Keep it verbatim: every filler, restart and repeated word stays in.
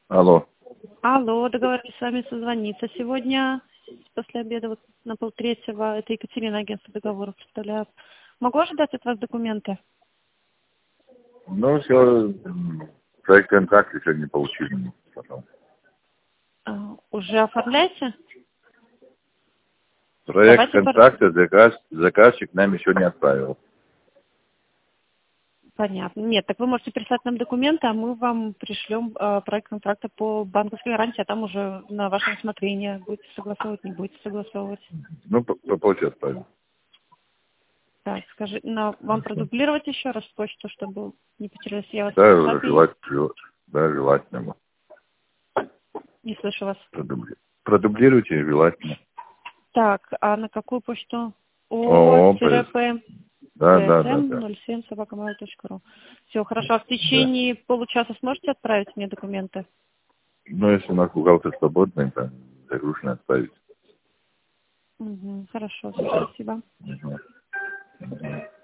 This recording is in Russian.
Алло. Алло, договорились с вами созвониться сегодня после обеда, вот на полтретьего. Это Екатерина, агентство договоров представляет. Могу ожидать от вас документы? Ну, все, проект контракт еще не получили. Потом. А, уже оформляете? Проект Давайте пор... контракта заказ, заказчик нам еще не отправил. Понятно. Нет, так вы можете прислать нам документы, а мы вам пришлем э, проект контракта по банковской гарантии, а там уже на ваше усмотрение будете согласовывать, не будете согласовывать. Ну, по, по почте отправил. Так, скажи, но вам продублировать еще раз почту, чтобы не потерялась? Я вас Да, запись. желательно, да, желательно. Не слышу вас. Продубли... Продублируйте, желательно. Так, а на какую почту? О, ОПС. О-п Да, да, да, псм да. ноль семь собака mail точка ру. Все, хорошо. А в течение получаса сможете отправить мне документы? Ну, если у нас бухгалтер свободный, то нужно отправить. Угу, хорошо, все, спасибо. Мгм.